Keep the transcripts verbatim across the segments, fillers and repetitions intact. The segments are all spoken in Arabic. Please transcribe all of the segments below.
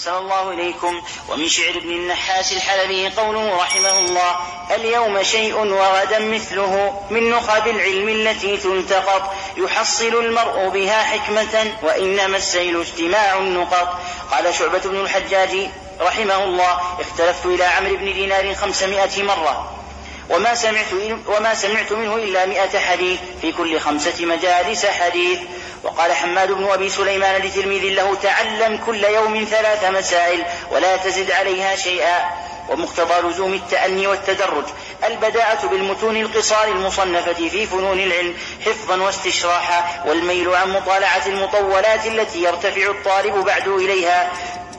أحسن الله إليكم. ومن شعر ابن النحاس الحلبي قوله رحمه الله: اليوم شيء وغدا مثله من نخب العلم التي تلتقط، يحصل المرء بها حكمة وإنما السيل اجتماع النقط. قال شعبة بن الحجاج رحمه الله: اختلفت إلى عمرو بن دينار خمسمائة مرة وما سمعت, وما سمعت منه إلا مئة حديث، في كل خمسة مجالس حديث. وقال حماد بن أبي سليمان لتلميذ له: تعلم كل يوم ثلاث مسائل ولا تزد عليها شيئا. ومقتضى لزوم التأني والتدرج البداءة بالمتون القصار المصنفة في فنون العلم حفظا واستشراحا، والميل عن مطالعة المطولات التي يرتفع الطالب بعد إليها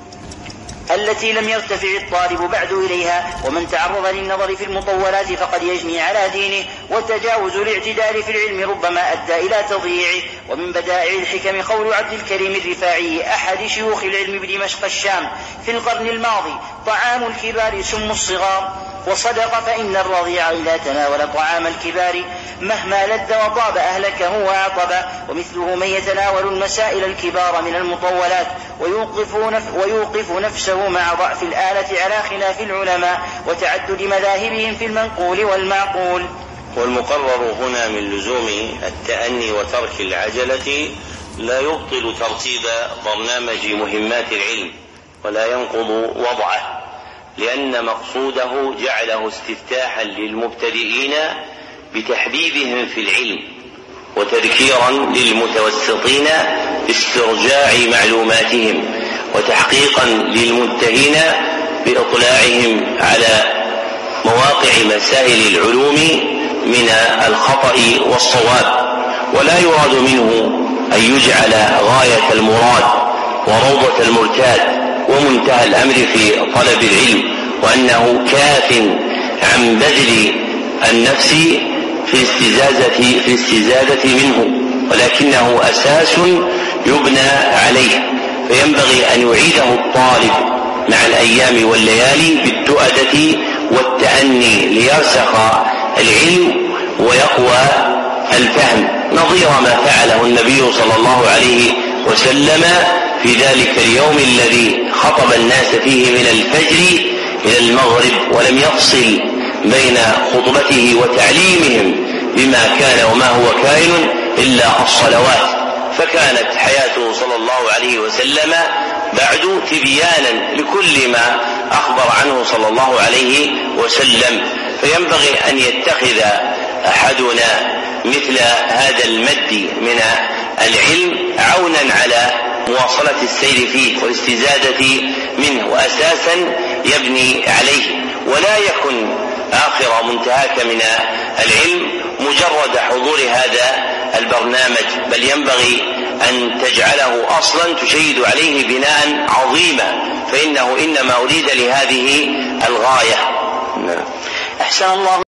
التي لم يرتفع الطالب بعد إليها. ومن تعرض للنظر في المطولات فقد يجني على دينه، وتجاوز الاعتدال في العلم ربما أدى إلى تضييعه. ومن بدائع الحكم قول عبد الكريم الرفاعي أحد شيوخ العلم بدمشق الشام في القرن الماضي: طعام الكبار سم الصغار. وصدق، فإن الرضيع إذا تناول طعام الكبار مهما لذ وطاب أهلكه وأعطب. ومثله من يتناول المسائل الكبار من المطولات ويوقف, نف ويوقف نفسه مع ضعف الآلة على خلاف العلماء وتعدد مذاهبهم في المنقول والمعقول. والمقرر هنا من لزوم التأني وترك العجلة لا يبطل ترتيب برنامج مهمات العلم ولا ينقض وضعه، لأن مقصوده جعله استفتاحا للمبتدئين بتحبيبهم في العلم، وتذكيرا للمتوسطين باسترجاع معلوماتهم، وتحقيقا للمنتهين بإطلاعهم على مواقع مسائل العلوم من الخطأ والصواب. ولا يراد منه أن يجعل غاية المراد وروضة المرتاد ومنتهى الأمر في طلب العلم، وأنه كاف عن بذل النفس في الاستزادة, في الاستزادة منه، ولكنه أساس يبنى عليه. فينبغي أن يعيده الطالب مع الأيام والليالي بالتؤدة والتأني ليرسخ العلم ويقوى الفهم، نظير ما فعله النبي صلى الله عليه وسلم في ذلك اليوم الذي خطب الناس فيه من الفجر إلى المغرب، ولم يفصل بين خطبته وتعليمهم بما كان وما هو كائن إلا الصلوات. فكانت حياته صلى الله عليه وسلم بعد تبيانا لكل ما أخبر عنه صلى الله عليه وسلم. فينبغي أن يتخذ أحدنا مثل هذا المد من العلم عونا على مواصلة السير فيه والاستزادة منه، وأساسا يبني عليه. ولا يكن آخر منتهاك من العلم مجرد حضور هذا البرنامج، بل ينبغي أن تجعله أصلا تشيد عليه بناء عظيما، فإنه إنما أريد لهذه الغاية. أحسن الله